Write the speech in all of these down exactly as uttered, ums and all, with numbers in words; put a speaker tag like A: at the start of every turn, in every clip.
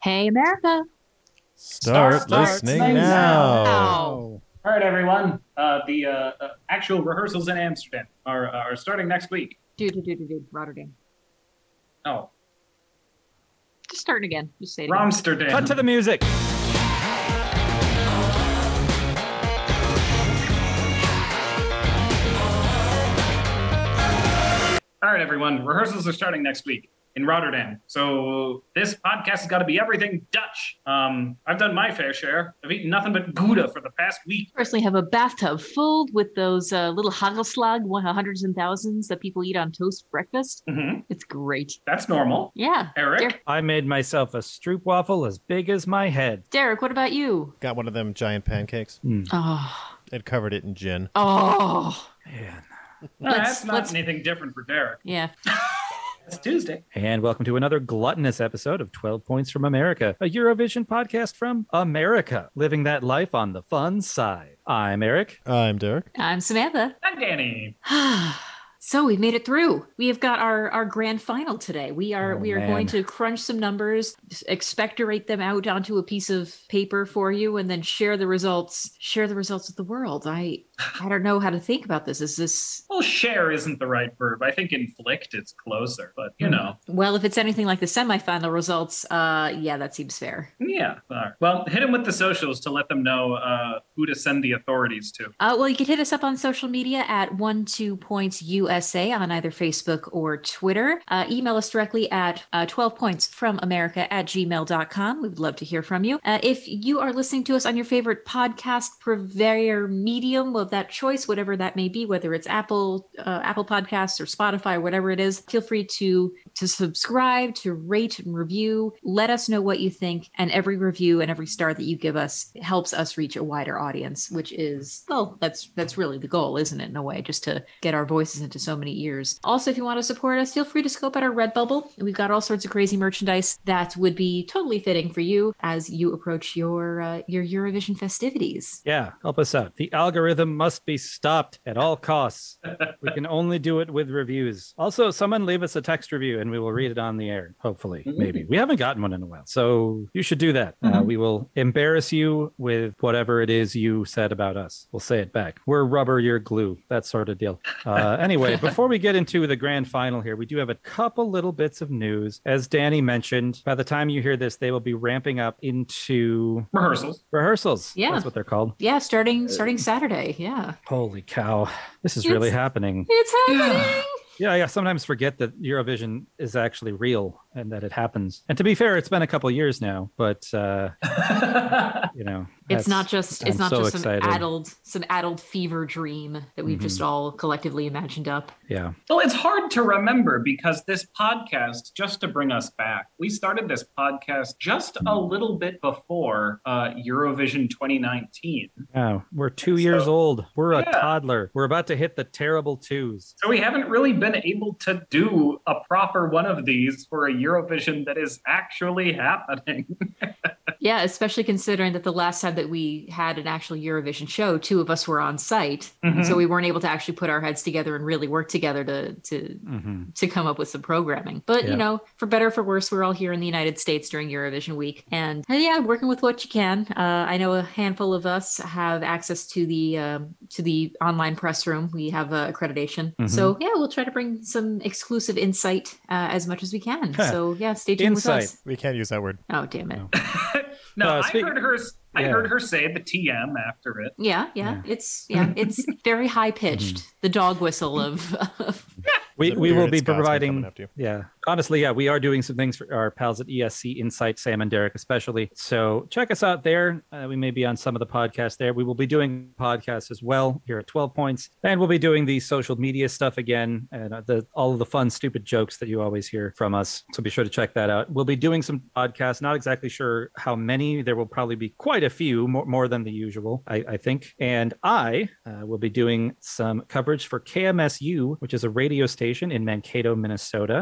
A: Hey, America.
B: Start, Start listening, listening now.
A: now.
C: All right, everyone. Uh, the uh, uh, actual rehearsals in Amsterdam are are starting next week.
A: Dude, dude, dude, dude, Rotterdam.
C: Oh.
A: Just starting again. Just say it again.
C: Amsterdam.
B: Cut to the music.
C: All right, everyone. Rehearsals are starting next week in Rotterdam. So this podcast has got to be everything Dutch. Um, I've done my fair share. I've eaten nothing but Gouda for the past week.
A: Personally, have a bathtub filled with those uh, little hagelslag, one hundreds and thousands that people eat on toast for breakfast.
C: Mm-hmm.
A: It's great.
C: That's normal.
A: Yeah.
C: Eric?
A: Der-
B: I made myself a stroopwafel as big as my head.
A: Derek, what about you?
D: Got one of them giant pancakes.
B: Mm.
A: Oh.
D: It covered it in gin.
A: Oh.
B: Man.
C: Well,
A: Let's-
C: that's not
A: let's-
C: anything different for Derek.
A: Yeah.
C: It's Tuesday.
B: And welcome to another gluttonous episode of twelve Points from America, a Eurovision podcast from America, living that life on the fun side. I'm Eric.
D: I'm Derek.
A: I'm Samantha.
C: I'm Danny.
A: So we've made it through. We have got our, our grand final today. We are
B: Oh,
A: we are
B: man.
A: going to crunch some numbers, expectorate them out onto a piece of paper for you, and then share the results. Share the results with the world. I I don't know how to think about this. Is this
C: Well, share isn't the right verb. I think inflict is closer, but you know.
A: well? If it's anything like the semifinal results, uh, yeah, that seems fair.
C: Yeah. All right. Well, hit them with the socials to let them know uh, who to send the authorities to.
A: Uh, well, you can hit us up on social media at one two points U S A on either Facebook or Twitter. Uh, email us directly at uh, twelve points from America at gmail dot com. We would love to hear from you. Uh, if you are listening to us on your favorite podcast purveyor medium of that choice, whatever that may be, whether it's Apple, uh, Apple Podcasts or Spotify or whatever it is, feel free to to subscribe, to rate and review. Let us know what you think, and every review and every star that you give us helps us reach a wider audience, which is, well, that's that's really the goal, isn't it, in a way, just to get our voices into so many ears. Also, if you want to support us, feel free to scope out our Redbubble. We've got all sorts of crazy merchandise that would be totally fitting for you as you approach your uh, your Eurovision festivities.
B: Yeah, help us out. The algorithm must be stopped at all costs. We can only do it with reviews. Also, someone leave us a text review and we will read it on the air. Hopefully,
C: Mm-hmm.
B: maybe. We haven't gotten one in a while, so you should do that. Uh,
C: Mhm.
B: we will embarrass you with whatever it is you said about us. We'll say it back. We're rubber, you're glue. That sort of deal. Uh, anyway, before we get into the grand final here, we do have a couple little bits of news. As Danny mentioned, by the time you hear this, they will be ramping up into
C: Rehearsals.
B: rehearsals.
A: Yeah.
B: That's what they're called.
A: Yeah, starting starting Saturday. Yeah,
B: Holy cow. This is
A: It's-
B: really happening.
A: it's happening.
B: Yeah, I sometimes forget that Eurovision is actually real and that it happens. And to be fair, it's been a couple years now, but uh, you know,
A: It's
B: that's-
A: not just it's
B: I'm
A: not
B: so
A: just some
B: excited.
A: addled some addled fever dream that we've just all collectively imagined up.
B: Yeah.
C: Well, it's hard to remember because this podcast, just to bring us back, we started this podcast just a little bit before uh, Eurovision twenty nineteen.
B: Yeah, we're two
C: So-
B: years old. We're a
C: Yeah.
B: toddler. We're about to hit the terrible twos.
C: So we haven't really been able to do a proper one of these for a Eurovision that is actually happening.
A: Yeah, especially considering that the last time that we had an actual Eurovision show, two of us were on site,
C: Mhm.
A: so we weren't able to actually put our heads together and really work together to to
B: hmm
A: to come up with some programming. But
B: Yeah.
A: you know, for better or for worse, we're all here in the United States during Eurovision week, and uh, yeah, working with what you can. Uh, I know a handful of us have access to the um, to the online press room. We have uh, accreditation,
B: Mhm.
A: so yeah, we'll try to bring some exclusive insight uh, as much as we can. So yeah, stay tuned
B: Insight.
A: with us.
D: We can't use that word.
A: Oh damn it!
B: No.
C: no,
B: Uh,
C: I
B: speak-
C: heard her. I
B: Yeah.
C: heard her say the T M after it.
A: Yeah, yeah,
B: Yeah.
A: it's yeah, it's very high pitched. The dog whistle of, of
B: We,
D: The
B: we will
D: bearded
B: be
D: Scotsman
B: providing,
D: coming after you.
B: yeah, honestly, yeah, we are doing some things for our pals at E S C Insight, Sam and Derek especially. So check us out there. Uh, we may be on some of the podcasts there. We will be doing podcasts as well here at twelve Points, and we'll be doing the social media stuff again and uh, the all of the fun, stupid jokes that you always hear from us. So be sure to check that out. We'll be doing some podcasts. Not exactly sure how many. There will probably be quite a few, more, more than the usual, I, I think. And I uh, will be doing some coverage for K M S U, which is a radio station in Mankato, Minnesota. We'll be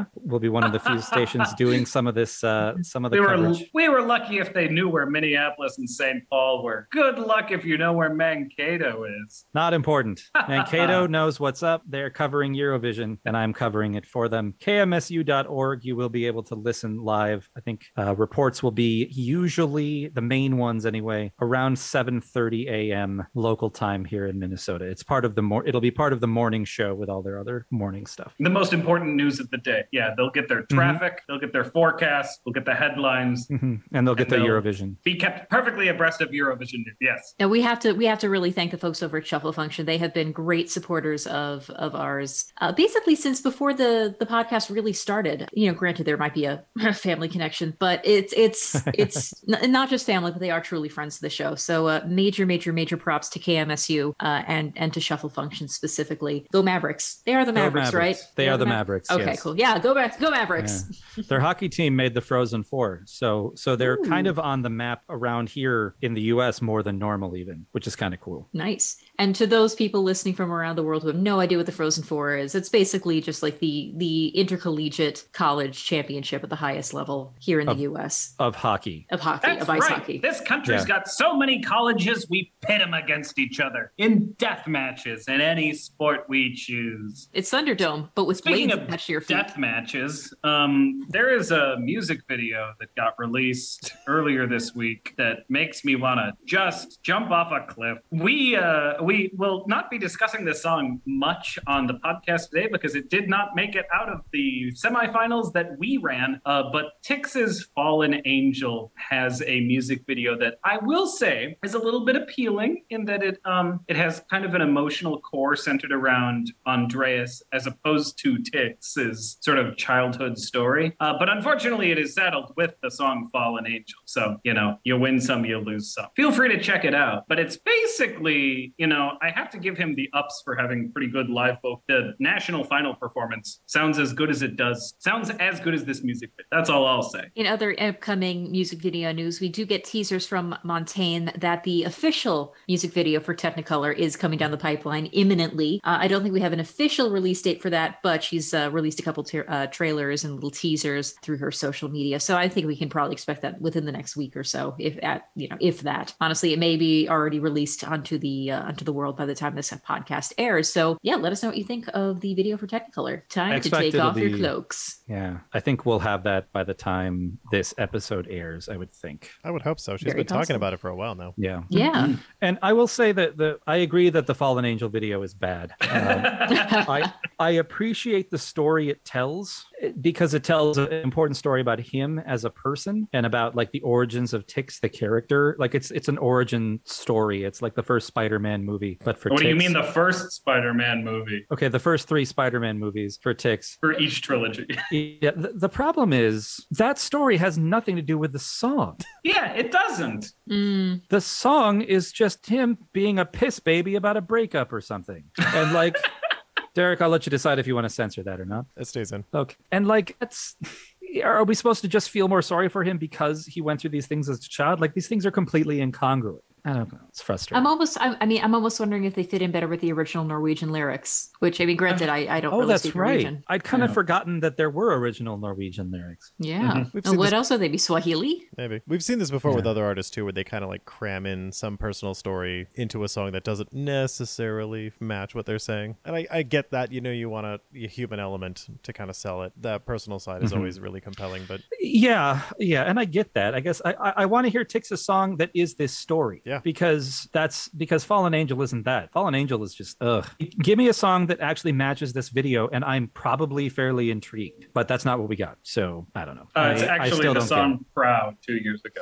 B: be one of the few stations doing some of this, uh, some of the
C: We were
B: coverage.
C: we were lucky if they knew where Minneapolis and Saint Paul were. Good luck if you know where Mankato is.
B: Not important. Mankato knows what's up. They're covering Eurovision, and I'm covering it for them. K M S U dot org. You will be able to listen live. I think uh, reports will be usually the main ones anyway around seven thirty a.m. local time here in Minnesota. It's part of the more. It'll be part of the morning show with all their other morning stuff.
C: The most important news of the day. Yeah, they'll get their traffic, mm-hmm. they'll get their forecasts, they'll get the headlines,
B: mm-hmm. and they'll get
C: and
B: their
C: they'll
B: Eurovision.
C: Be kept perfectly abreast of Eurovision news. Yes.
A: Now we have to we have to really thank the folks over at Shuffle Function. They have been great supporters of of ours, uh, basically since before the the podcast really started. You know, granted there might be a family connection, but it's it's it's n- not just family, but they are truly friends of the show. So uh, major major major props to K M S U uh, and and to Shuffle Function specifically. Go Mavericks! They are the Mavericks,
B: Mavericks.
A: right?
B: They, they are the
A: Ma-
B: Mavericks.
A: Okay,
B: yes.
A: cool. Yeah, go back, go Mavericks.
B: Yeah. Their hockey team made the Frozen Four, so so they're
A: Ooh.
B: kind of on the map around here in the U S more than normal, even, which is kind of cool.
A: Nice. And to those people listening from around the world who have no idea what the Frozen Four is, it's basically just like the the intercollegiate college championship at the highest level here in
B: of,
A: the U S
B: of hockey.
A: Of hockey,
C: That's
A: of ice
C: right.
A: hockey.
C: This country's
B: Yeah.
C: got so many colleges, we pit them against each other in death matches in any sport we choose.
A: It's Thunderdome, but with
C: Speaking
A: blades
C: of
A: attached to your feet.
C: death matches, um, there is a music video that got released earlier this week that makes me want to just jump off a cliff. We uh, we will not be discussing this song much on the podcast today because it did not make it out of the semifinals that we ran. Uh, but Tix's Fallen Angel has a music video that I will say is a little bit appealing in that it um it has kind of an emotional core centered around Andreas as opposed to Tix's sort of childhood story. Uh, but unfortunately, it is saddled with the song Fallen Angel. So, you know, you win some, you lose some. Feel free to check it out. But it's basically, you know, I have to give him the ups for having pretty good live vocal. The national final performance sounds as good as it does. Sounds as good as this music video. That's all I'll say.
A: In other upcoming music video news, we do get teasers from Montaigne that the official music video for Technicolor is coming down the pipeline imminently. Uh, I don't think we have an official release date for that, but she's uh, released a couple tra- uh, trailers and little teasers through her social media. So I think we can probably expect that within the next week or so, if at you know, if that. Honestly, it may be already released onto the uh, onto the world by the time this podcast airs. So yeah, let us know what you think of the video for Technicolor. Time
B: I
A: to
B: expect
A: take
B: it'll
A: off your
B: be-
A: cloaks.
B: Yeah, I think we'll have that by the time this episode airs, I would think.
D: I would hope so. She's
A: Very
D: been talking
A: possible.
D: about it for a while now.
B: Yeah.
A: Yeah.
B: And I will say that the I agree that the Fallen Angel video is bad. Um, I I appreciate the story it tells because it tells an important story about him as a person and about like the origins of Tix the character. Like it's it's an origin story. It's like the first Spider-Man movie, but for
C: What
B: Tix.
C: do you mean the first Spider-Man movie
B: Okay, the first three Spider-Man movies for Tix.
C: for each trilogy?
B: Yeah, the, the problem is that story has nothing to do with the song.
C: Yeah, it doesn't.
A: Mm.
B: The song is just him being a piss baby about a breakup or something. And like, Derek, I'll let you decide if you want to censor that or not.
D: It stays in.
B: Okay. And like, that's, are we supposed to just feel more sorry for him because he went through these things as a child? Like, these things are completely incongruent. I don't know. It's frustrating.
A: I'm almost, I, I mean, I'm almost wondering if they fit in better with the original Norwegian lyrics, which, I mean, granted, I, I don't
B: Oh,
A: really
B: that's
A: speak
B: right.
A: Norwegian.
B: I'd kind of
C: Yeah.
B: forgotten that there were original Norwegian lyrics.
A: Yeah.
C: Mhm.
D: We've
A: And
D: seen
A: what
D: this-
A: else would they be? Swahili?
D: Maybe. We've seen this before
B: Yeah.
D: with other artists too, where they kind of like cram in some personal story into a song that doesn't necessarily match what they're saying. And I, I get that, you know, you want a, a human element to kind of sell it. That personal side is
B: Mhm.
D: always really compelling, but
B: Yeah, yeah, and I get that. I guess I I, I want to hear Tix's song that is this story.
D: Yeah.
B: Because that's because Fallen Angel isn't that. Fallen Angel is just ugh. Give me a song that actually matches this video, and I'm probably fairly intrigued. But that's not what we got. So I don't know.
C: Uh, it's
B: I, I
C: actually
B: still
C: the
B: don't
C: song Proud two years ago.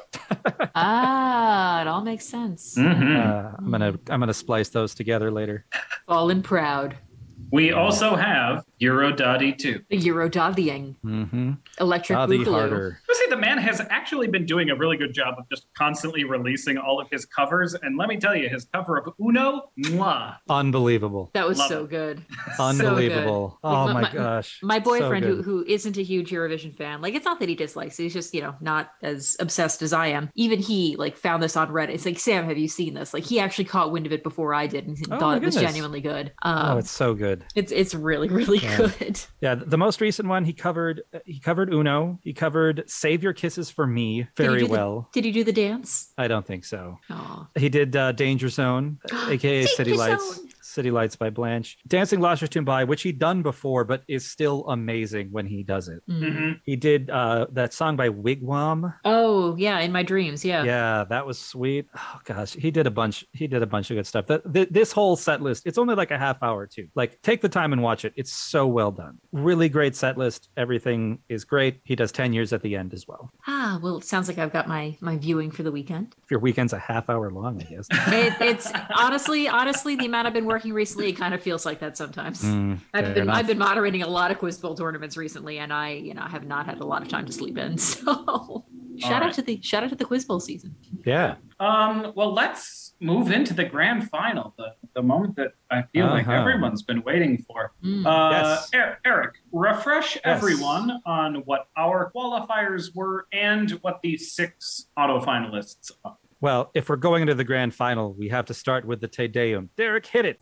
A: Ah, it all makes sense.
B: get it.
C: Mhm.
B: Uh, I'm gonna I'm gonna splice those together later.
A: Fallen proud.
C: We also have Eurodotty two.
A: The Eurododdying.
B: Mm-hmm.
A: Electric
B: Body
A: Boogaloo.
B: harder.
C: I say the man has actually been doing a really good job of just constantly releasing all of his covers. And let me tell you, his cover of Uno, mwah.
B: Unbelievable.
A: That was
C: Love
A: so
C: it.
A: good.
B: Unbelievable.
A: So good.
B: Oh
A: My-
B: my,
A: my-
B: gosh.
A: My
B: So
A: boyfriend,
B: good.
A: who, who isn't a huge Eurovision fan, like, it's not that he dislikes it. He's just, you know, not as obsessed as I am. Even he, like, found this on Reddit. It's like, Sam, have you seen this? Like, he actually caught wind of it before I did and
B: Oh
A: thought
B: my
A: it was
B: goodness.
A: genuinely good. Um,
B: Oh, it's so good.
A: it's it's really, really
B: Yeah.
A: good.
B: Yeah, the most recent one he covered he covered Uno. He covered Save Your Kisses for Me
A: Did he
B: very
A: do the-
B: well.
A: Did he do the dance?
B: I don't think so.
A: Oh.
B: He did uh, Danger Zone, aka City
A: Danger
B: Lights.
A: Zone.
B: City Lights by Blanche. Dancing Lost Your Tune by, which he'd done before, but is still amazing when he does it.
C: hmm
B: He did uh, that song by Wigwam.
A: Oh, yeah, in my dreams, yeah.
B: Yeah, that was sweet. Oh gosh, he did a bunch. He did a bunch of good stuff. That th- this whole set list. It's only like a half hour too. Like, take the time and watch it. It's so well done. Really great set list. Everything is great. He does ten years at the end as well.
A: Ah, well, it sounds like I've got my my viewing for the weekend.
B: If your weekend's a half hour long, I guess.
A: It, it's honestly, honestly, the amount I've been working recently, it kind of feels like that sometimes.
B: Mm,
A: I've
B: fair
A: been
B: enough.
A: I've been moderating a lot of Quiz Bowl tournaments recently, and I, you know, have not had a lot of time to sleep in. So shout out
C: right.
A: to the shout out to the Quiz Bowl season.
B: Yeah.
C: Um, well, let's move into the grand final, the, the moment that I feel like
B: Uh-huh.
C: everyone's been waiting for.
A: Mm.
C: Uh,
B: Yes.
C: Er- Eric, refresh everyone on what our qualifiers were and what the six auto finalists are.
B: Well, if we're going into the grand final, we have to start with the Te Deum. Derek, hit it.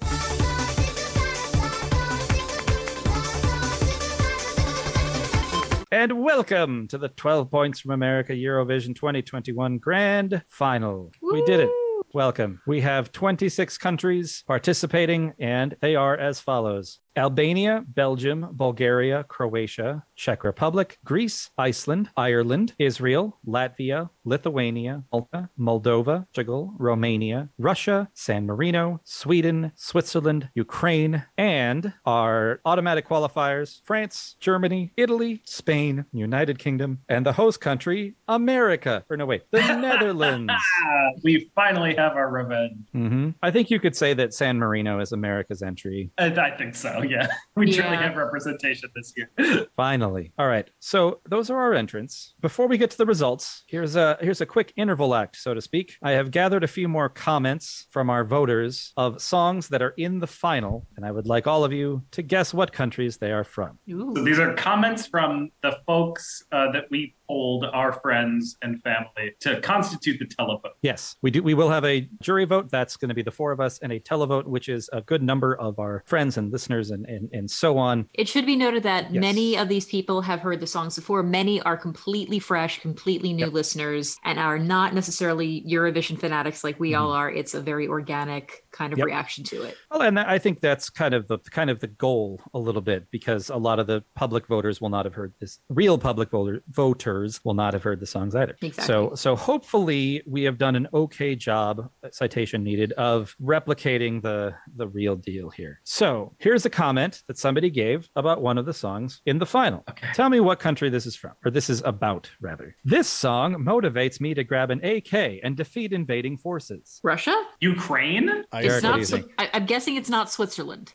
B: And welcome to the twelve Points from America Eurovision twenty twenty-one Grand Final. We did it. Welcome. We have twenty-six countries participating, and they are as follows: Albania, Belgium, Bulgaria, Croatia, Czech Republic, Greece, Iceland, Ireland, Israel, Latvia, Lithuania, Malta, Moldova, Portugal, Romania, Russia, San Marino, Sweden, Switzerland, Ukraine, and our automatic qualifiers: France, Germany, Italy, Spain, United Kingdom, and the host country, America. Or no, wait, the Netherlands.
C: Ah, we finally have our revenge.
B: hmm I think you could say that San Marino is America's entry.
C: And I think so, yeah. We truly
A: Yeah.
C: have representation this year.
B: Finally. All right. So those are our entrants. Before we get to the results, here's a here's a quick interval act, so to speak. I have gathered a few more comments from our voters of songs that are in the final, and I would like all of you to guess what countries they are from.
C: So
A: Ooh.
C: these are comments from the folks uh, that we polled, our friends and family, to constitute the televote.
B: Yes, we do. We will have a jury vote. That's going to be the four of us, and a televote, which is a good number of our friends and listeners and and, and so on.
A: It should be noted that
B: Yes.
A: many of these people have heard the songs before. Many are completely fresh, completely new
B: Yep.
A: listeners, and are not necessarily Eurovision fanatics like we all are. It's a very organic kind of
B: Yep.
A: reaction to it.
B: Well, and I think that's kind of the kind of the goal a little bit, because a lot of the public voters will not have heard this. Real public voter, voters will not have heard the songs either.
A: Exactly.
B: So, so hopefully we have done an okay job, citation needed, of replicating the the real deal here. So here's a comment that somebody gave about one of the songs in the final.
C: Okay.
B: Tell me what country this is from, or this is about, rather. This song motivates me to grab an A K and defeat invading forces.
A: Russia?
C: Ukraine?
D: I
A: It's
B: Eric, what
A: not.
B: do you
A: Swi-
B: think?
A: I, I'm guessing it's not Switzerland.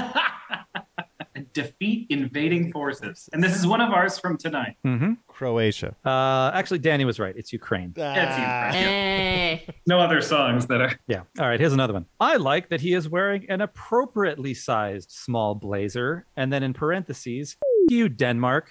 C: Defeat invading forces. And this is one of ours from tonight.
B: Mm-hmm.
D: Croatia.
B: Uh, actually, Danny was right. It's Ukraine.
C: That's
D: Ah.
C: Ukraine.
A: Hey.
C: No other songs that are.
B: Yeah. All right. Here's another one. I like that he is wearing an appropriately sized small blazer. And then in parentheses, "F- you, Denmark."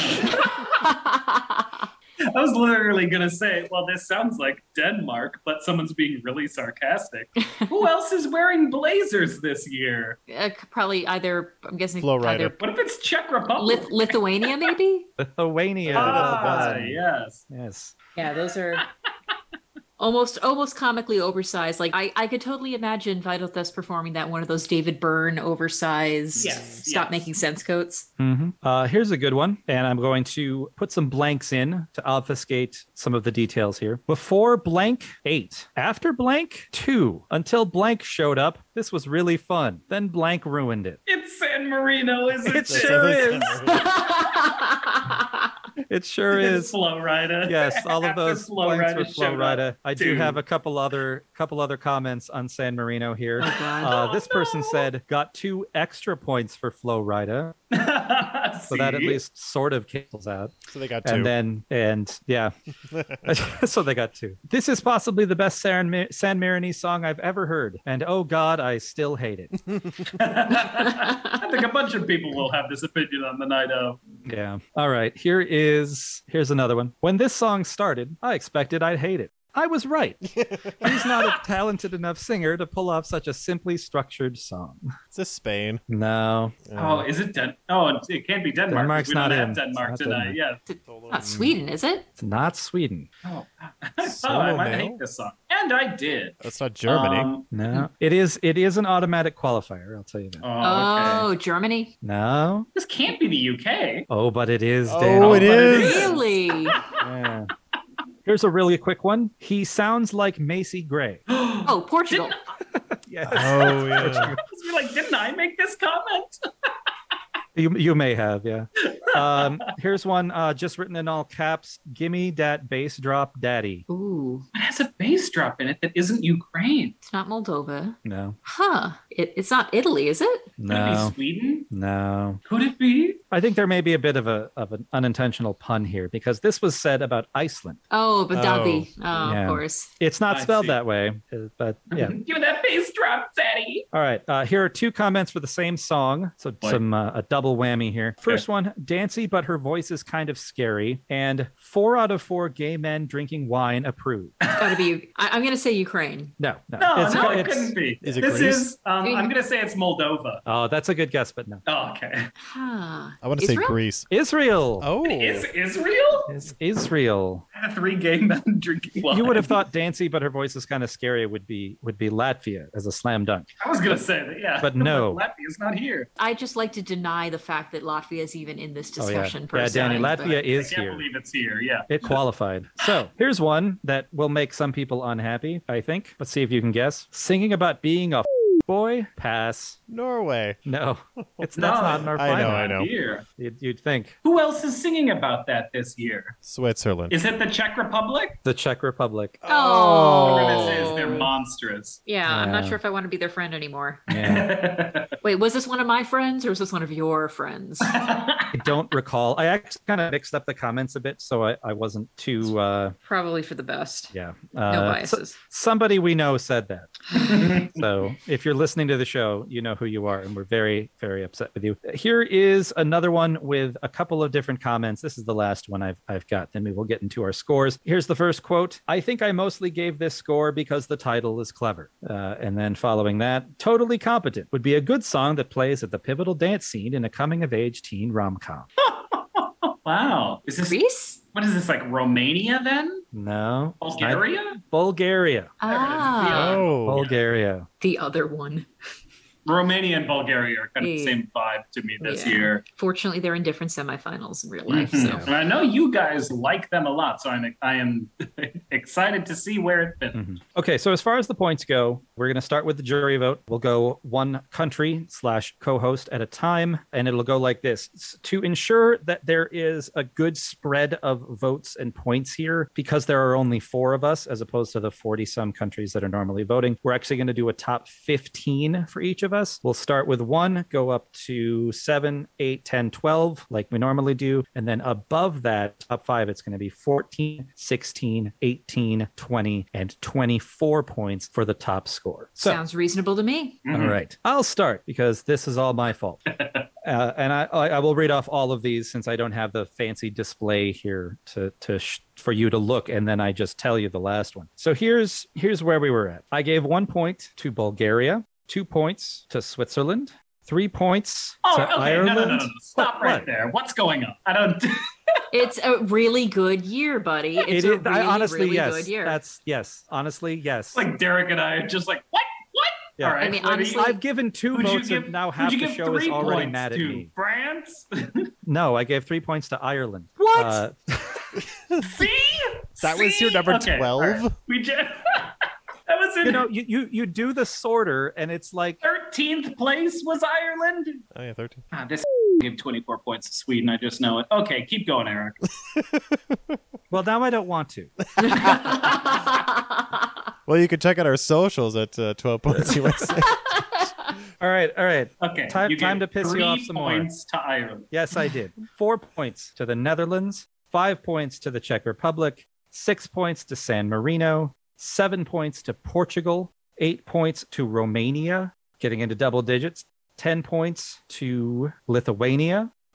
C: I was literally going to say, well, this sounds like Denmark, but someone's being really sarcastic. Who else is wearing blazers this year?
A: Uh, probably either. I'm guessing
D: Flow Rider.
A: either
C: What if it's Czech Republic?
A: Lith- Lithuania, maybe.
B: Lithuania.
C: ah, yes.
B: Yes.
A: Yeah, those are almost almost comically oversized. Like I, I could totally imagine Vital Theft performing that one of those David Byrne oversized
C: Yes,
A: stop
C: yes.
A: making sense coats.
B: hmm Uh, here's a good one. And I'm going to put some blanks in to obfuscate some of the details here. Before blank eight, after blank two, until blank showed up, this was really fun. Then blank ruined it.
C: It's San Marino, isn't
B: It
C: it?
B: sure is. It sure
C: It's
B: is.
C: Flow Rida.
B: Yes, all of
C: After
B: those
C: Flow
B: blanks
C: Rida
B: were Flow
C: showed up,
B: Rida. I do
C: too.
B: have a couple other couple other comments on San Marino here.
A: Oh, God.
B: Uh, this
C: Oh,
B: person
C: no.
B: said got two extra points for Flow Rida, so that at
C: See?
B: least sort of cancels out.
D: So they got two.
B: And then and yeah, so they got two. This is possibly the best San, Ma- San Marini song I've ever heard, and oh God, I still hate it.
C: I think a bunch of people will have this opinion on the night of.
B: Yeah. All right. Here is here's another one. When this song started, I expected I'd hate it. I was right. He's not a talented enough singer to pull off such a simply structured song.
D: Is this Spain?
B: No.
C: Oh, is it Den? Oh, it- it can't be Denmark. 'cause
B: Denmark's
C: we don't
B: not
C: have
B: in.
C: Denmark
B: It's not
C: tonight.
B: Denmark.
C: Yeah.
A: Not Sweden, is it?
B: It's not Sweden.
C: Oh, I
D: Solo
C: thought I might
D: male?
C: hate this song, and I did.
D: That's not Germany.
C: Um,
B: No. It is it is an automatic qualifier, I'll tell you that.
C: oh, okay.
A: Oh, Germany.
B: No.
C: This can't be the U K.
B: Oh, but it is,
D: Oh,
B: Dan.
D: it
C: but it
D: is.
C: is.
A: Really?
B: Yeah. Here's a really quick one. He sounds like Macy Gray.
A: Oh, Portugal.
C: Didn't
B: Yes.
D: Oh, yeah.
C: I was like, didn't I make this comment?
B: You you may have, yeah. Um, here's one uh, just written in all caps. Gimme dat bass drop, daddy.
A: Ooh,
C: It has a bass drop in it that isn't Ukraine.
A: it's not Moldova.
B: No,
A: Huh. It, it's not Italy, is it?
C: Could it
B: no,
C: be Sweden?
B: no.
C: Could it be?
B: I think there may be a bit of a of an unintentional pun here because this was said about Iceland.
A: Oh, but Davi. Oh,
B: Yeah.
A: of course.
B: It's not
C: I
B: spelled
C: see.
B: that way, uh, but yeah.
C: Give me that bass drop, daddy.
B: All right. Uh, here are two comments for the same song. So
C: What?
B: some uh, a double whammy here. First one, Dancy, but her voice is kind of scary. And four out of four gay men drinking wine approved.
A: It's got to be. I, I'm going to say Ukraine.
B: No, no.
C: No,
B: It's-
C: no, it
B: it's-
C: couldn't be.
D: Is it
C: this
D: Greece?
C: is. Um, I'm gonna say it's Moldova.
B: Oh, that's a good guess, but no.
C: Oh, okay.
A: Huh.
D: I want to say
A: Israel?
D: Greece.
B: Israel.
D: Oh.
C: Is Israel?
B: Is Israel.
C: Three gay men drinking wine.
B: You would have thought Dancy, but her voice is kind of scary would be would be Latvia as a slam dunk.
C: I was gonna say that, yeah.
B: But no.
C: Latvia's not here.
A: I just like to deny the fact that Latvia is even in this
B: Oh yeah,
A: discussion.
B: yeah,
A: per
B: Danny.
A: se, but-
B: Latvia
C: I
B: is
C: can't
B: here.
C: believe it's here. Yeah.
B: It qualified. So here's one that will make some people unhappy, I think. Let's see if you can guess. Singing about being a boy. Pass.
D: Norway.
B: No, it's that's
C: No,
B: not in our
D: I know,
B: final.
D: I know.
C: Here.
B: You'd, you'd think
C: Who else is singing about that this year?
D: Switzerland.
C: Is it the Czech Republic?
B: the Czech Republic.
A: Oh.
C: Whatever this is, they're monstrous.
A: Yeah, I'm not
B: Yeah.
A: sure if I want to be their friend anymore.
B: Yeah,
A: Wait, was this one of my friends or was this one of your friends?
B: I don't recall. I actually kind of mixed up the comments a bit, so I, I wasn't too. Uh,
A: Probably for the best.
B: yeah,
A: No
B: uh, so-
A: biases.
B: somebody we know said that. So if you're listening to the show, you know who you are, and we're very, very upset with you. Here is another one with a couple of different comments. This is the last one I've, I've got. Then we will get into our scores. Here's the first quote. I think I mostly gave this score because the title is clever. Uh, and then following that, totally competent would be a good song that plays at the pivotal dance scene in a coming-of-age teen rom-com.
C: Wow. Is this
A: Greece?
C: what is this, like Romania then?
B: No. it's not-
C: Bulgaria?
B: Bulgaria.
A: Ah,
D: Oh.
B: Bulgaria.
A: the other one.
C: Romania and Bulgaria are kind of the
A: Yeah.
C: same vibe to me this
A: Yeah.
C: year.
A: Fortunately, they're in different semifinals in real life.
C: Mhm.
A: So
C: And I know you guys like them a lot, so I'm I am excited to see where it fits.
B: Mhm. Okay, so as far as the points go, we're going to start with the jury vote. We'll go one country slash co-host at a time, and it'll go like this. S- To ensure that there is a good spread of votes and points here, because there are only four of us as opposed to the forty-some countries that are normally voting, we're actually going to do a top fifteen for each of us. We'll start with one, go up to seven, eight, ten, twelve, like we normally do, and then above that, top five, it's going to be fourteen, sixteen, eighteen, twenty, and twenty-four points for the top score. So,
A: sounds reasonable to me.
C: Mhm.
B: all right, I'll start because this is all my fault. Uh, and I, I I will read off all of these since I don't have the fancy display here to to sh- for you to look, and then I just tell you the last one. So here's here's where we were at. I gave one point to Bulgaria, two points to Switzerland, three points
C: Oh,
B: to
C: okay.
B: Ireland.
C: No, no, no, no. Stop
B: What-
C: right
B: what?
C: there. What's going on? I don't.
A: It's a really good year, buddy. It's
B: It
A: a
B: is-
A: really,
B: I, honestly,
A: really
B: yes.
A: good year.
B: That's yes. Honestly, yes.
C: like Derek and I are just like, what? What?
B: Yeah.
C: All right.
A: I mean,
C: what do
A: honestly-
C: you-
B: I've given two
C: who'd you
B: votes,
C: give-
B: and now
C: who'd
B: half
C: you
B: the
C: give
B: show is
C: three
B: already
C: points
B: mad at
C: to?
B: me.
C: France?
B: No, I gave three points to Ireland.
A: What?
B: Uh,
C: See?
D: That was
C: See?
D: your number
C: Okay, all
D: twelve?
C: right. We just that was in
B: you know, you, you you do the sorter, and it's like
C: thirteenth place was Ireland.
D: Oh, yeah, thirteen.
C: Ah, this gave twenty-four points to Sweden. I just know it. Okay, keep going, Eric.
B: well, now I don't want to.
D: Well, you can check out our socials at uh, twelve Points U S A.
B: All right, all right.
C: Okay,
B: Time-
C: you
B: time
C: gave
B: to piss you
C: three
B: off some more.
C: points to Ireland.
B: Yes, I did. Four points to the Netherlands, five points to the Czech Republic, six points to San Marino, seven points to Portugal, eight points to Romania, getting into double digits, ten points to Lithuania,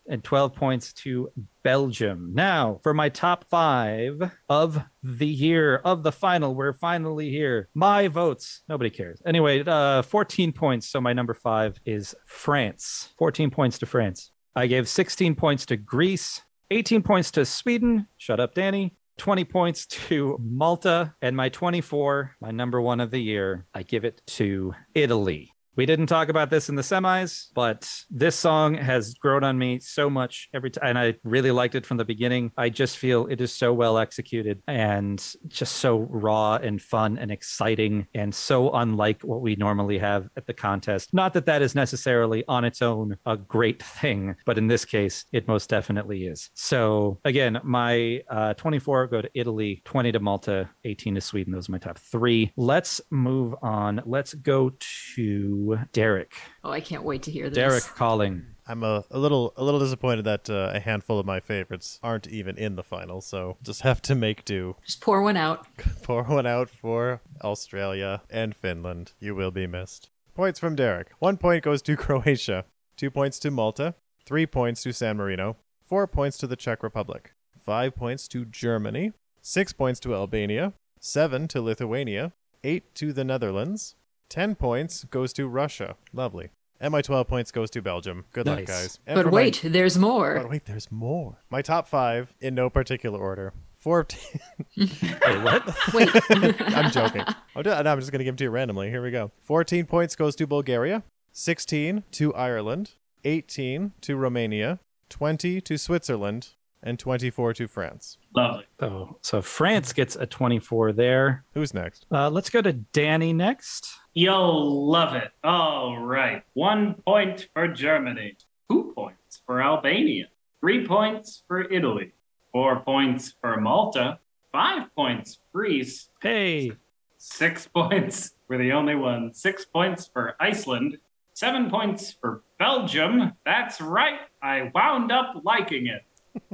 B: and twelve points to Belgium. Now, for my top five of the year, of the final, we're finally here. My votes. Nobody cares. Anyway, uh, fourteen points. So my number five is France. fourteen points to France. I gave sixteen points to Greece, eighteen points to Sweden. Shut up, Danny. twenty points to Malta. And my twenty-four, my number one of the year, I give it to Italy. We didn't talk about this in the semis, but this song has grown on me so much every time, and I really liked it from the beginning. I just feel it is so well executed and just so raw and fun and exciting and so unlike what we normally have at the contest. Not that that is necessarily on its own a great thing, but in this case, it most definitely is. So again, my uh, twenty-four go to Italy, twenty to Malta, eighteen to Sweden. Those are my top three. Let's move on. Let's go to Derek.
A: Oh, I can't wait to hear this.
B: Derek calling.
D: I'm a, a little a little disappointed that uh, a handful of my favorites aren't even in the final, so just have to make do.
A: Just pour one out.
D: Pour one out for Australia and Finland. You will be missed. Points from Derek. One point goes to Croatia. Two points to Malta. Three points to San Marino. Four points to the Czech Republic. Five points to Germany. Six points to Albania. Seven to Lithuania. Eight to the Netherlands. Ten points goes to Russia. Lovely. And my twelve points goes to Belgium. Good luck,
B: Nice.
D: guys. And
A: But
D: for
A: wait,
D: my,
A: there's more.
D: but wait, there's more. My top five, in no particular order. fourteen.
B: Wait, what?
A: Wait.
D: I'm joking. I'm, do- no, I'm just going to give them to you randomly. Here we go. fourteen points goes to Bulgaria. sixteen to Ireland. eighteen to Romania. twenty to Switzerland. And twenty-four to France.
C: Lovely.
B: So, so France gets a twenty-four there.
D: Who's next?
B: Uh, let's go to Danny next.
C: You'll love it. All right. One point for Germany. Two points for Albania. Three points for Italy. Four points for Malta. Five points for Greece.
B: Hey,
C: Six points. We're the only one. Six points for Iceland. Seven points for Belgium. That's right. I wound up liking it.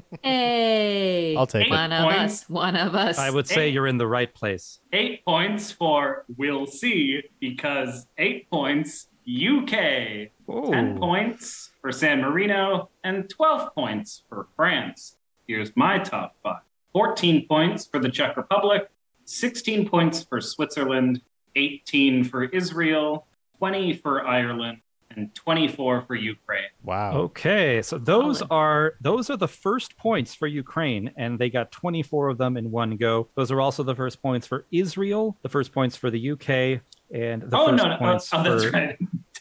A: Hey.
D: I'll take it.
A: One of
C: Points.
A: us. One of us.
B: I would say you're in the right place.
C: Eight points for We'll See, because eight points U K.
B: Ooh.
C: Ten points for San Marino, and twelve points for France. Here's my top five. fourteen points for the Czech Republic, sixteen points for Switzerland, eighteen for Israel, twenty for Ireland, and twenty-four for Ukraine.
D: Wow.
B: Okay, so those
A: Solid.
B: are those are the first points for Ukraine, and they got twenty-four of them in one go. Those are also the first points for Israel, the first points for the U K, and the
C: oh,
B: first
C: no, no.
B: points
C: Oh, oh, that's
B: for
C: right.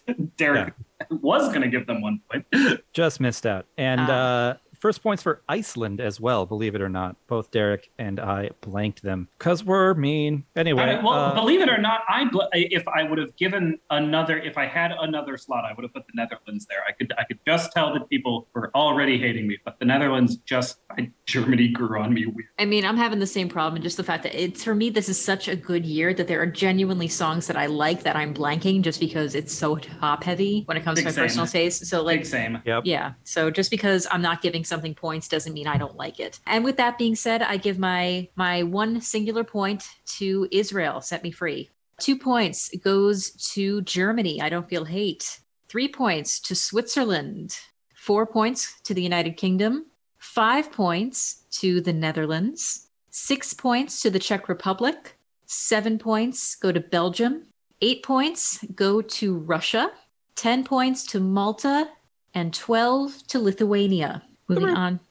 C: Derek was going to give them one point.
B: just missed out. And
A: Ah.
B: uh, first points for Iceland as well, believe it or not. Both Derek and I blanked them because we're mean. Anyway,
C: I- well,
B: uh,
C: believe it or not, I bl- if I would have given another, if I had another slot, I would have put the Netherlands there. I could, I could just tell that people were already hating me, but the Netherlands just, I, Germany grew on me weird.
A: I mean, I'm having the same problem. And just the fact that it's, for me, this is such a good year that there are genuinely songs that I like that I'm blanking just because it's so top heavy when it comes
C: Big
A: to my
C: same.
A: personal taste. So like,
C: Big same.
B: yep.
A: yeah. So just because I'm not giving something points doesn't mean I don't like it. And with that being said, I give my my one singular point to Israel. Set me free. Two points goes to Germany. I don't feel hate. Three points to Switzerland. Four points to the United Kingdom. Five points to the Netherlands. Six points to the Czech Republic. Seven points go to Belgium. Eight points go to Russia. Ten points to Malta. And twelve to Lithuania. Moving on.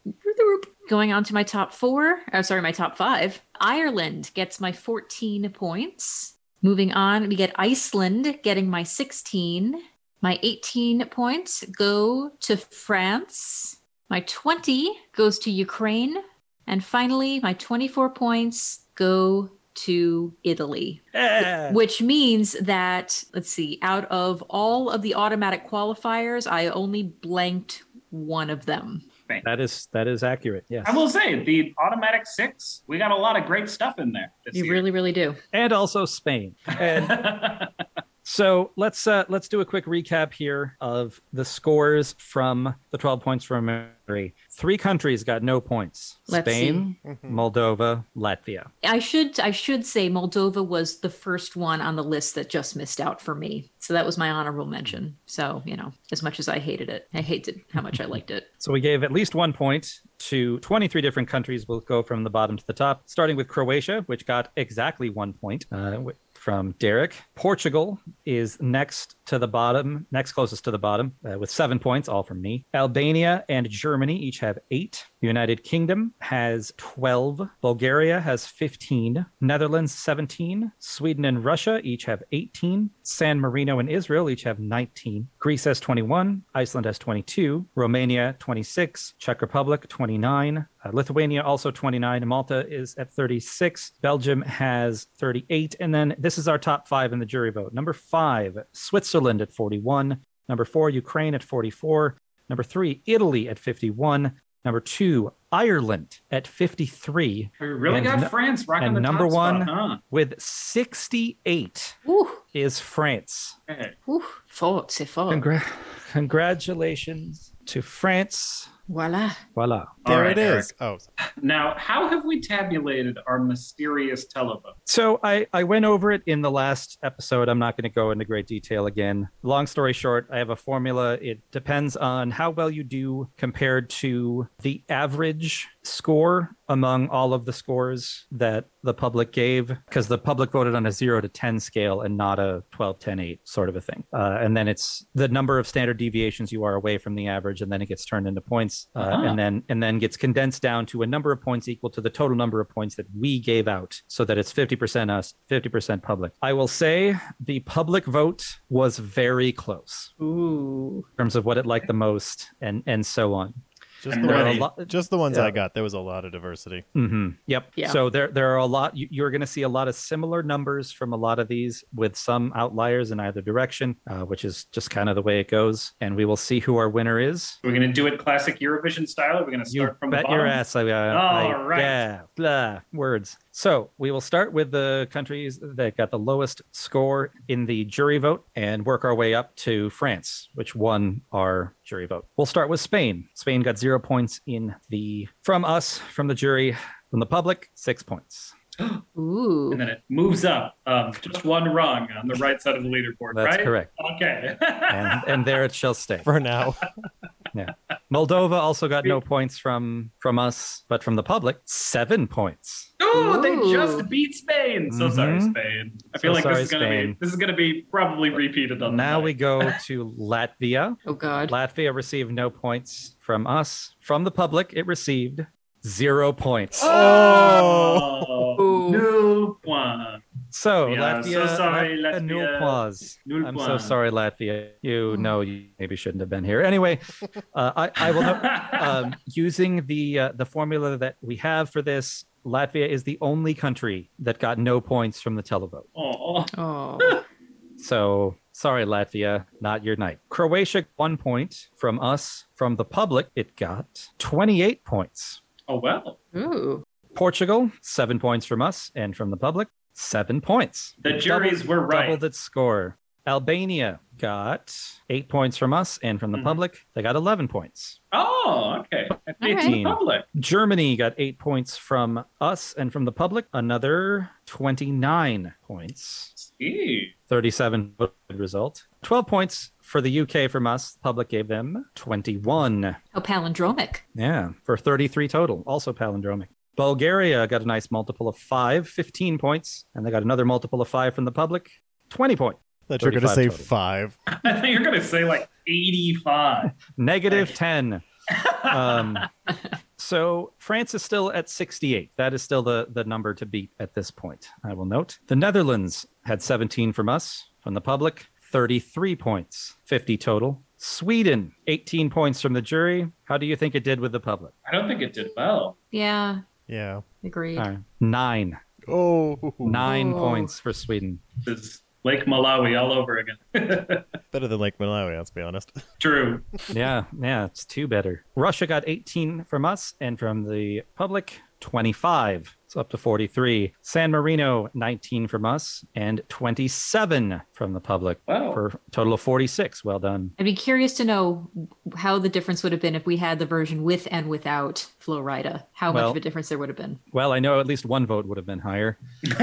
A: Going on to my top four. Oh, sorry, my top five. Ireland gets my fourteen points. Moving on, we get Iceland getting my sixteen. My eighteen points go to France. My twenty goes to Ukraine. And finally, my twenty-four points go to Italy.
B: Yeah.
A: Which means that, let's see, out of all of the automatic qualifiers, I only blanked one of them.
B: That is that is accurate. Yes.
C: I will say, the automatic six, we got a lot of great stuff in there this
A: You
C: year.
A: really, really do.
B: And also Spain. And So let's uh, let's do a quick recap here of the scores from the twelve points from Mary. Three countries got no points:
A: Let's
B: Spain, Moldova, Latvia.
A: I should I should say Moldova was the first one on the list that just missed out for me. So that was my honorable mention. So, you know, as much as I hated it, I hated how much I liked it.
B: So we gave at least one point to twenty-three different countries. We'll go from the bottom to the top, starting with Croatia, which got exactly one point uh, from Derek. Portugal is next to the bottom, next closest to the bottom, uh, with seven points, all from me. Albania and Germany each have eight. The United Kingdom has twelve. Bulgaria has fifteen. Netherlands, seventeen. Sweden and Russia each have eighteen. San Marino and Israel each have nineteen. Greece has twenty-one. Iceland has twenty-two. Romania, twenty-six. Czech Republic, twenty-nine. Uh, Lithuania also twenty-nine. Malta is at thirty-six. Belgium has thirty-eight. And then this is our top five in the jury vote. Number five, Switzerland at forty-one. Number four, Ukraine at forty-four. Number three, Italy at fifty-one. Number two, Ireland at fifty-three.
C: We really
B: and
C: got
B: no-
C: France rocking
B: and
C: the
B: number
C: top
B: one
C: spot, huh?
B: with sixty-eight
A: Ooh,
B: is France.
C: Okay.
A: ooh, fort, c'est fort.
B: Congra- congratulations to France.
A: Voila.
B: Voila.
D: There
C: All right,
D: it is. Oh,
C: Now, how have we tabulated our mysterious televote?
B: So I, I went over it in the last episode. I'm not going to go into great detail again. Long story short, I have a formula. It depends on how well you do compared to the average score among all of the scores that the public gave, because the public voted on a zero to ten scale and not a twelve, ten, eight sort of a thing. Uh, and then it's the number of standard deviations you are away from the average, and then it gets turned into points, uh,
C: Uh-huh.
B: and then and then gets condensed down to a number of points equal to the total number of points that we gave out, so that it's fifty percent us, fifty percent public. I will say the public vote was very close
A: Ooh.
B: in terms of what it liked the most, and and so on.
D: just
C: I'm
D: the,
C: ready.
D: one, just the ones
B: Yeah.
D: I got. There was a lot of diversity.
B: Mm-hmm. Yep.
A: Yeah.
B: So there, there are a lot. You, you're going to see a lot of similar numbers from a lot of these, with some outliers in either direction, uh, which is just kind of the way it goes. And we will see who our winner is.
C: We're going to do it classic Eurovision style. We're going to
B: You
C: start from the
B: bet
C: bottom.
B: your ass. I, uh,
C: All
B: I,
C: right.
B: Yeah. Blah. Words. So we will start with the countries that got the lowest score in the jury vote and work our way up to France, which won our jury vote. We'll start with Spain. Spain got zero points in the from us, from the jury, from the public, six points.
A: Ooh.
C: And then it moves up um, just one rung on the right side of the leaderboard,
B: That's
C: right?
B: correct.
C: Okay.
B: And, and there it shall stay.
D: For now.
B: Yeah. Moldova also got no points from from us, but from the public, seven points.
C: Ooh, they
A: Ooh.
C: just beat Spain. So
B: Mhm.
C: sorry, Spain. I feel
B: So
C: like
B: sorry,
C: this is gonna
B: Spain.
C: be this is gonna be probably repeated on the
B: Now
C: night.
B: we go to Latvia.
A: Oh, God.
B: Latvia received no points from us. From the public, it received zero points.
C: Oh,
A: Ooh.
C: no point.
B: So
C: We are
B: Latvia,
C: so sorry,
B: Latvia, nul
C: Latvia.
B: points.
C: Nul
B: I'm so
C: point.
B: sorry, Latvia. You know you maybe shouldn't have been here. Anyway, uh, I, I will note, um, using the uh, the formula that we have for this, Latvia is the only country that got no points from the televote.
C: Oh,
A: Oh.
B: So sorry, Latvia, not your night. Croatia, one point from us. From the public, it got twenty-eight points.
C: oh well.
A: Ooh.
B: Portugal, seven points from us, and from the public, seven points.
C: The
B: It
C: juries were right.
B: Doubled its score. Albania got eight points from us, and from the
C: Mhm.
B: public, they got eleven points.
C: Oh, okay.
A: All
C: It's
A: right.
C: in public.
B: Germany got eight points from us, and from the public, another twenty-nine points.
C: See.
B: thirty-seven good result. twelve points for the U K from us. The public gave them twenty-one.
A: How palindromic.
B: Yeah, for thirty-three total. Also palindromic. Bulgaria got a nice multiple of five, fifteen points. And they got another multiple of five from the public, twenty points.
D: That you're going to say
B: thirty-five total.
D: five.
C: I think you're gonna say like eighty-five.
B: Negative ten. Um, so France is still at sixty-eight. That is still the, the number to beat at this point, I will note. The Netherlands had seventeen from us. From the public, thirty-three points, fifty total. Sweden, eighteen points from the jury. How do you think it did with the public?
C: I don't think it did well.
A: Yeah.
D: Yeah.
A: Agreed.
B: All right. Nine.
D: Oh.
B: Nine
A: Oh.
B: points for Sweden.
C: This is Lake Malawi all over again.
D: Better than Lake Malawi, let's be honest.
C: True.
B: Yeah, yeah, it's two better. Russia got eighteen from us, and from the public, twenty-five. So up to forty-three. San Marino, nineteen from us, and twenty-seven from the public.
C: Wow.
B: For a total of forty-six. Well done.
A: I'd be curious to know how the difference would have been if we had the version with and without Flo Rida. How
B: Well-
A: much of a difference there would have been.
B: Well, I know at least one vote would have been higher.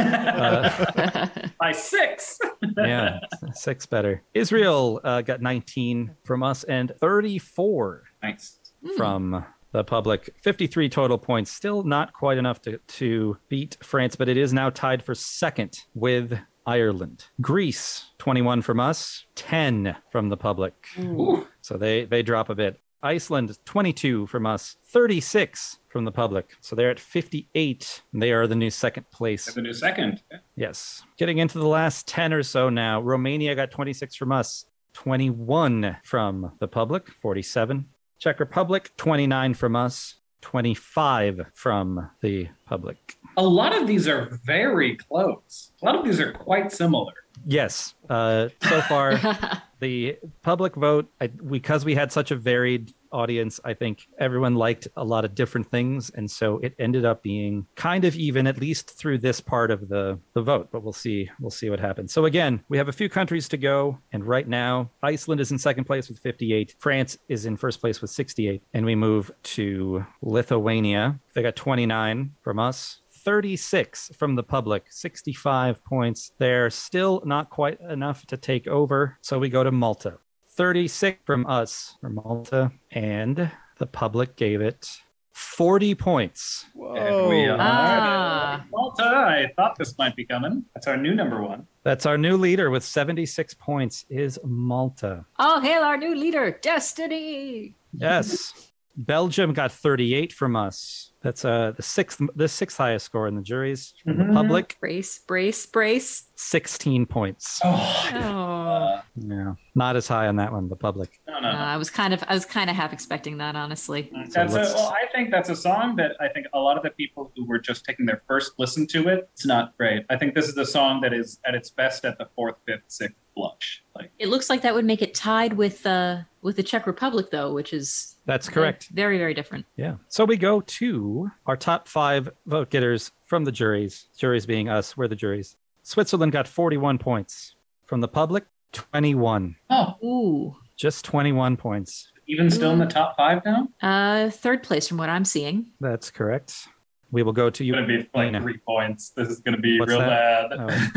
B: Uh,
C: By six.
B: yeah, six better. Israel uh, got nineteen from us and thirty-four
C: Nice.
B: from the public. fifty-three total points. Still not quite enough to, to beat France, but it is now tied for second with Ireland. Greece, twenty-one from us, ten from the public.
C: Ooh.
B: So they, they drop a bit. Iceland, twenty-two from us, thirty-six from the public. So they're at fifty-eight. They are the new second place.
C: The new second.
B: Yes. Getting into the last ten or so now. Romania got twenty-six from us, twenty-one from the public, forty-seven. Czech Republic, twenty-nine from us, twenty-five from the public.
C: A lot of these are very close. A lot of these are quite similar.
B: Yes. Uh, so far, the public vote, I, because we had such a varied audience, I think everyone liked a lot of different things. And so it ended up being kind of even, at least through this part of the, the vote. But we'll see. We'll see what happens. So again, we have a few countries to go. And right now, Iceland is in second place with fifty-eight. France is in first place with sixty-eight. And we move to Lithuania. They got twenty-nine from us. thirty-six from the public, sixty-five points. They're still not quite enough to take over. So we go to Malta. thirty-six from us for Malta. And the public gave it forty points.
C: And we are
A: Ah.
C: Malta. I thought this might be coming. That's our new number one.
B: That's our new leader with seventy-six points is Malta.
A: Oh, hail our new leader, Destiny!
B: Yes. Belgium got thirty-eight from us. That's uh, the sixth the sixth highest score in the juries. From the
C: Mhm.
B: public,
A: Brace, brace, brace.
B: sixteen points.
C: Oh,
A: Oh.
B: Yeah. Not as high on that one, the public.
C: no, no.
A: Uh, I was kind of, I was kind of half expecting that, honestly.
C: That's a,
B: let's-
C: well, I think that's a song that I think a lot of the people who were just taking their first listen to it, it's not great. I think this is the song that is at its best at the fourth, fifth, sixth blush. Like,
A: It looks like that would make it tied with uh with the Czech Republic, though, which is
B: That's correct.
A: very, very different.
B: Yeah. So we go to our top five vote getters from the juries. Juries being us, we're the juries. Switzerland got forty-one points. From the public, twenty-one.
C: oh,
A: Ooh,
B: Just twenty-one points.
C: even still in the top five now?
A: uh, third place from what I'm seeing.
B: That's correct. We will go to
C: It's going to be like
B: Ukraine.
C: three points. This is going to be
B: What's
C: real
B: that?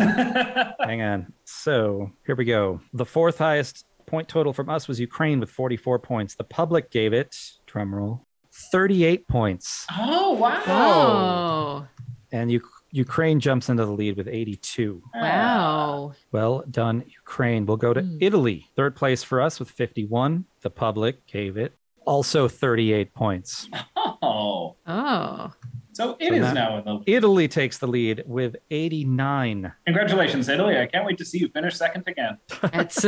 C: bad.
B: Hang on. So here we go. The fourth highest point total from us was Ukraine with forty-four points. The public gave it, drum roll, thirty-eight points.
C: Oh, wow.
A: Oh,
B: And U- Ukraine jumps into the lead with eighty-two.
A: wow.
B: Well done, Ukraine. We'll go to
A: Mm.
B: Italy. Third place for us with fifty-one. The public gave it also thirty-eight points.
C: Oh,
A: Oh,
C: so it
B: So
C: is
B: now-
C: now in the lead.
B: Italy takes the lead with eighty-nine.
C: Congratulations, Italy. I can't wait to see you finish second again.
A: that's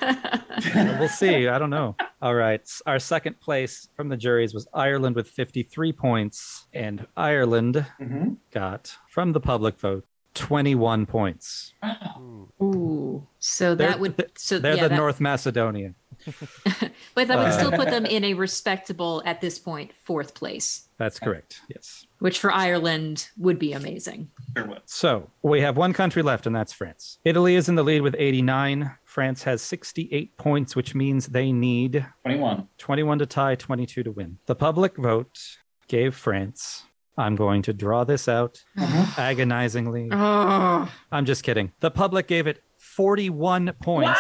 B: We'll see. I don't know. All right. Our second place from the juries was Ireland with fifty-three points. And Ireland
C: Mm-hmm.
B: got, from the public vote, twenty-one points.
A: ooh. So
B: They're-
A: that would so
B: They're
A: yeah,
B: the
A: that,
B: North Macedonia.
A: but that would
B: uh,
A: still put them in a respectable, at this point, fourth place,
B: That's correct. Yes.
A: which for Ireland would be amazing.
C: Sure would.
B: So we have one country left, and that's France. Italy is in the lead with eighty-nine. France has sixty-eight points, which means they need
C: twenty-one.
B: twenty-one to tie, twenty-two to win. The public vote gave France. I'm going to draw this out agonizingly.
A: Oh,
B: I'm just kidding. The public gave it forty-one points.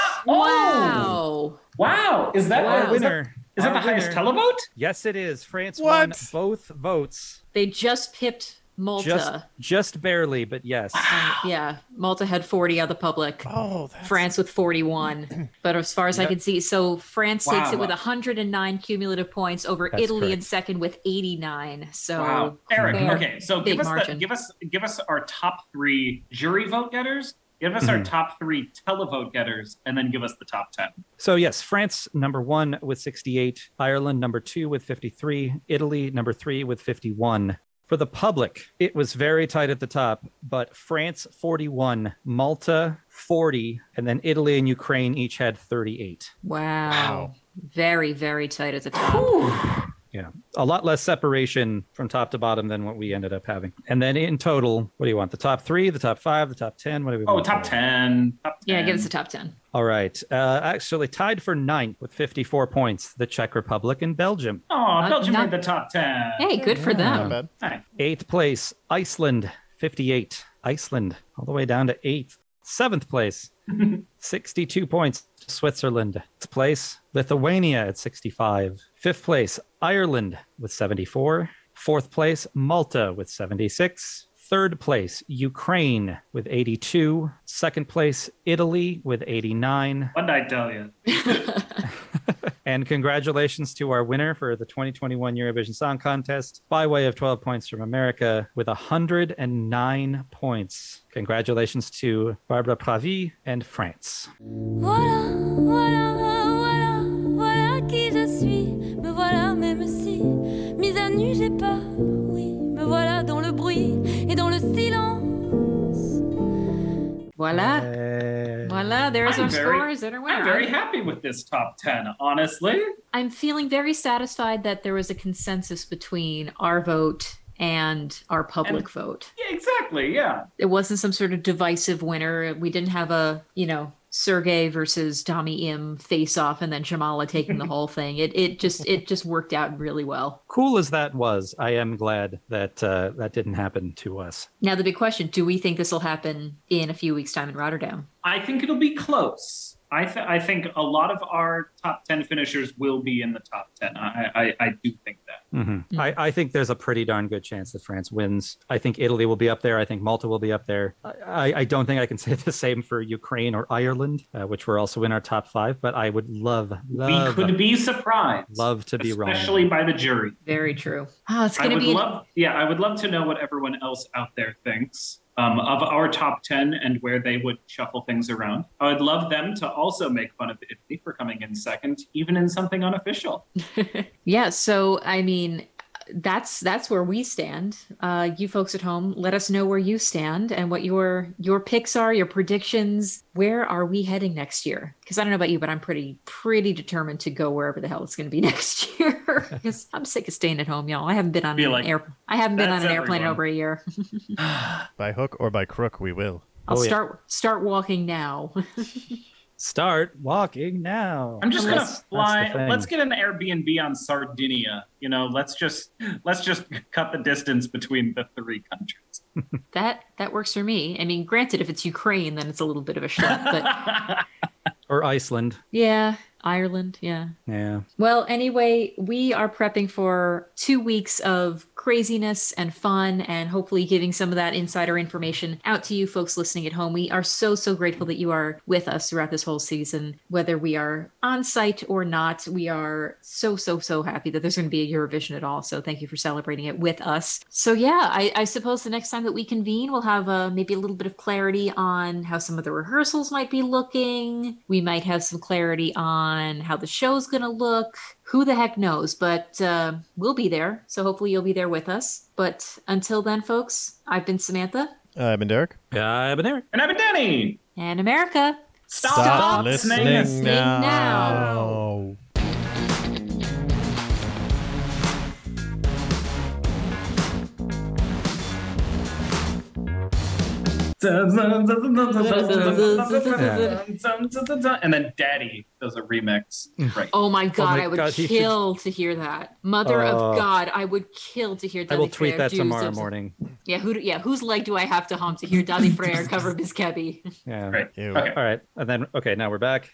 A: wow.
C: Wow. Is that,
A: Wow.
C: is that,
B: Winner.
C: is that the
B: Our
C: highest
B: winner.
C: televote?
B: Yes, it is. France won
D: What?
B: both votes.
A: They just pipped Malta.
B: Just, just barely, but yes.
A: And, yeah, Malta had forty of the public.
D: Oh, that's...
A: France with forty-one. But as far as I
B: Yep.
A: can see, so France takes
C: Wow.
A: it with one hundred nine cumulative points over
B: That's
A: Italy in
B: correct.
A: second with eighty-nine. So
C: Wow. Eric,
A: fair.
C: okay, so
A: Big
C: give us, the,
A: margin.
C: give us give us our top three jury vote getters, give us our
B: Mhm.
C: top three televote getters, and then give us the top ten.
B: So yes, France number one with sixty-eight, Ireland number two with fifty-three, Italy number three with fifty-one. For the public, it was very tight at the top, but France forty-one, Malta forty, and then Italy and Ukraine each had thirty-eight.
A: wow.
D: Wow.
A: Very, very tight at the top.
B: Yeah. A lot less separation from top to bottom than what we ended up having. And then in total, what do you want? The top three, the top five, the top ten? What do we
C: Oh,
B: want?
C: top ten. Top ten.
A: Yeah, give us a top ten.
B: All right. Uh, actually, tied for ninth with fifty-four points, the Czech Republic and Belgium.
C: Oh, Belgium
A: not-
C: made the top ten.
A: Hey, good for
D: Not
A: them.
D: bad.
C: Hey.
B: Eighth place, Iceland, fifty-eight. Iceland, all the way down to eighth. Seventh place, sixty-two points, Switzerland. Sixth place, Lithuania at sixty-five. Fifth place, Ireland with seventy-four. Fourth place, Malta with seventy-six. Third place, Ukraine with eighty-two. Second place, Italy with eighty-nine.
C: What did I tell you?
B: And congratulations to our winner for the twenty twenty-one Eurovision Song Contest by way of twelve points from America with one hundred nine points. Congratulations to Barbara Pravi and France.
E: Voilà, voilà, voilà, voilà qui je suis. Me voilà, même si, mise à nu, j'ai peur. Oui, me voilà dans le bruit et dans le silence.
A: Voila.
B: Uh,
A: Voila. There's
C: I'm
A: our
C: very-
A: scores and our winner.
C: I'm very happy with this top ten, honestly.
A: I'm feeling very satisfied that there was a consensus between our vote and our public
C: And-
A: vote.
C: Yeah, exactly. Yeah.
A: It wasn't some sort of divisive winner. We didn't have a, you know, Sergey versus Dami Im face off and then Jamala taking the whole thing. It it just it just worked out really well.
B: Cool as that was, I am glad that uh, that didn't happen to us.
A: Now the big question, do we think this will happen in a few weeks' time in Rotterdam?
C: I think it'll be close. I, th- I think a lot of our top ten finishers will be in the top ten. I, I, I do think that.
B: Mm-hmm. I, I think there's a pretty darn good chance that France wins. I think Italy will be up there. I think Malta will be up there. I, I, I don't think I can say the same for Ukraine or Ireland, uh, which were also in our top five, but I would love, love,
C: we could be surprised.
B: love to be wrong.
C: Especially by the jury.
A: Very true. Oh, it's
C: I
A: gonna
C: would
A: be an-
C: love, yeah, I would love to know what everyone else out there thinks um, of our top ten and where they would shuffle things around. I would love them to also make fun of Italy for coming in second, even in something unofficial.
A: Yeah, so I mean, that's that's where we stand. Uh, you folks at home, let us know where you stand and what your your picks are, your predictions. Where are we heading next year? Because I don't know about you, but I'm pretty pretty determined to go wherever the hell it's going to be next year. Because I'm sick of staying at home, y'all. I haven't been on
C: Feel
A: an
C: like
A: air I haven't been on
C: that's
A: an airplane in
C: everyone.
A: over a year.
D: By hook or by crook, we will.
A: I'll
B: Oh, yeah.
A: start start walking now.
B: Start walking now.
C: I'm just
A: Unless-
C: gonna
B: That's the
C: fly.
B: thing.
C: Let's get an Airbnb on Sardinia. You know, let's just let's just cut the distance between the three countries.
A: that that works for me. I mean, granted, if it's Ukraine, then it's a little bit of a schlep, but
B: Or Iceland.
A: yeah, Ireland, yeah.
B: Yeah.
A: Well, anyway, we are prepping for two weeks of craziness and fun and hopefully giving some of that insider information out to you folks listening at home. We are so, so grateful that you are with us throughout this whole season, whether we are on site or not. We are so, so, so happy that there's going to be a Eurovision at all. So thank you for celebrating it with us. So yeah, I, I suppose the next time that we convene, we'll have uh, maybe a little bit of clarity on how some of the rehearsals might be looking. We might have some clarity on how the show's going to look. Who the heck knows? But uh, we'll be there. So hopefully you'll be there with us. But until then, folks, I've been Samantha.
D: Uh, I've been Derek.
B: Yeah, I've been there.
C: And I've been Danny.
A: And America.
C: Stop,
A: Stop
D: listening,
A: listening
D: now.
A: now.
C: And then Daddy does a remix. Right.
A: Oh my God,
B: my
A: I would
B: God, he
A: kill to hear that. Mother
B: Oh.
A: of God, I would kill to hear
B: I
A: Daddy
B: will tweet
A: Frere
B: that
A: do
B: tomorrow
A: some-
B: morning.
A: Yeah, who? do- Yeah, whose leg do I have to hump to hear Daddy Frere cover Biskebi?
B: Yeah.
C: Right.
D: Ew.
C: Okay.
B: All right. And then, okay, now we're back.